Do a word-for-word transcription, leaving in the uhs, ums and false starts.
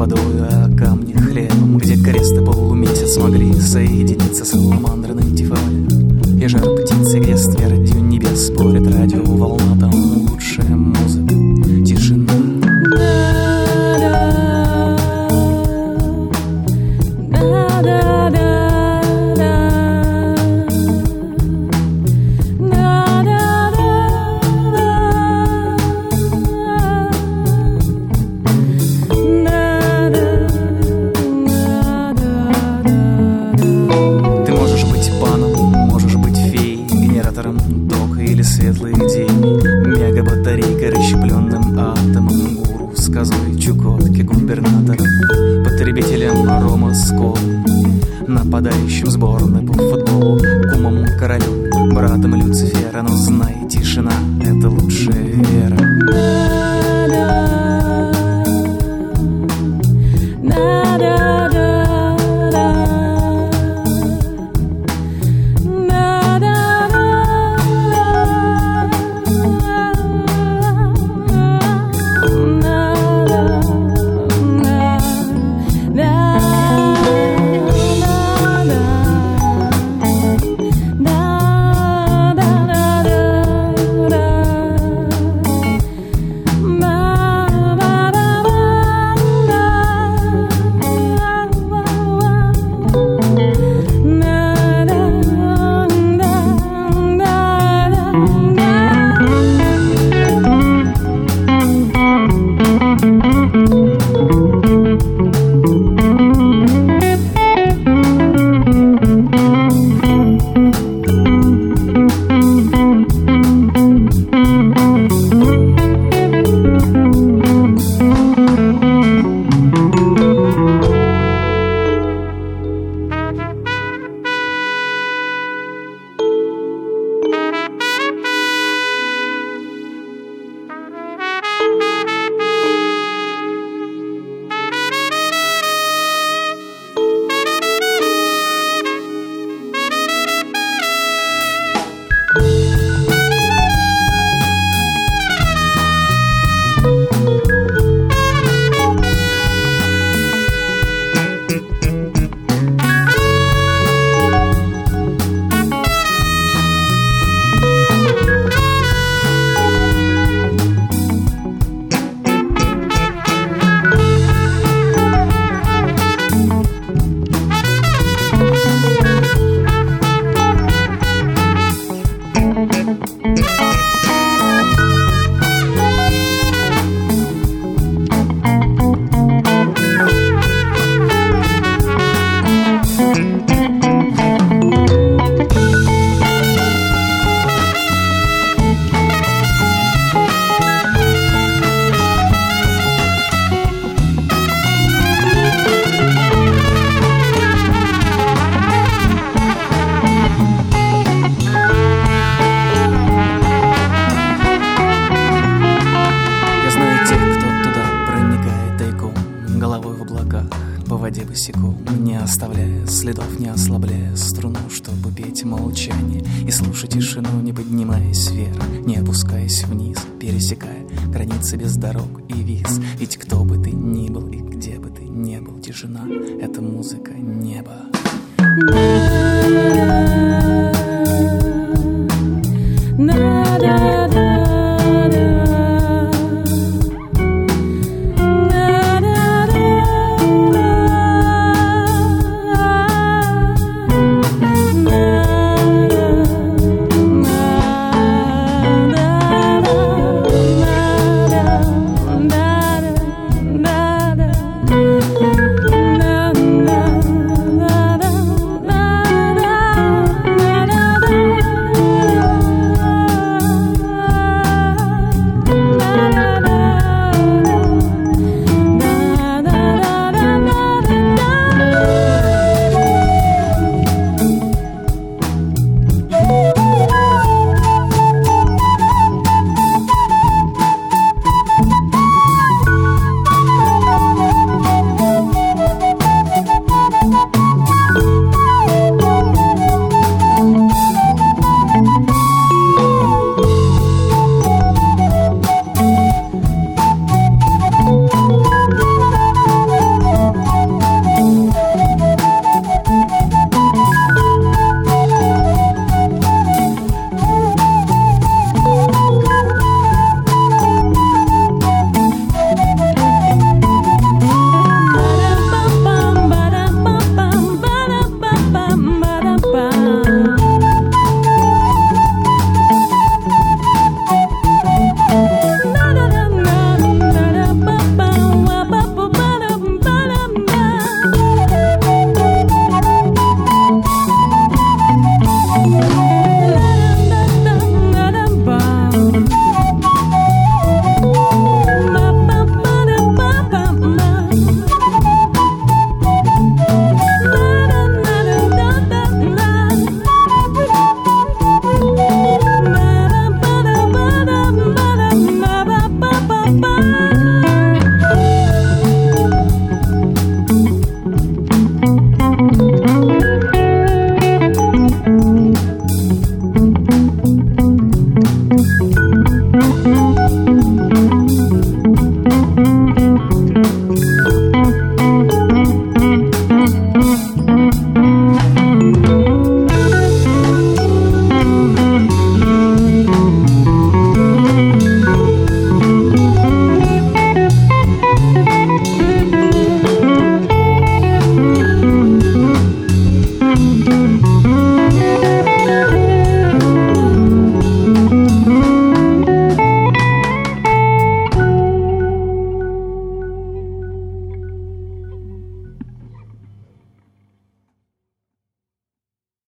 водою, а камни хлебом, где крест и полумесяц могли соединиться саламандры на интифале. И жар птицы, где с твердью небес спорит радиоволна, там лучшая музыка, тишина. Светлый день, мегабатарейка, расщепленным атомом, гуру с козой Чукотки губернатором, потребителем арома скол, нападающим сборной по футболу, кумом королю, братом Люцифера. Но знай, тишина — это лучшая вера. По воде босиком, не оставляя следов, не ослабляя струну, чтобы петь молчание и слушать тишину, не поднимаясь вверх, не опускаясь вниз, пересекая границы без дорог и виз. Ведь кто бы ты ни был и где бы ты ни был, тишина — это музыка неба.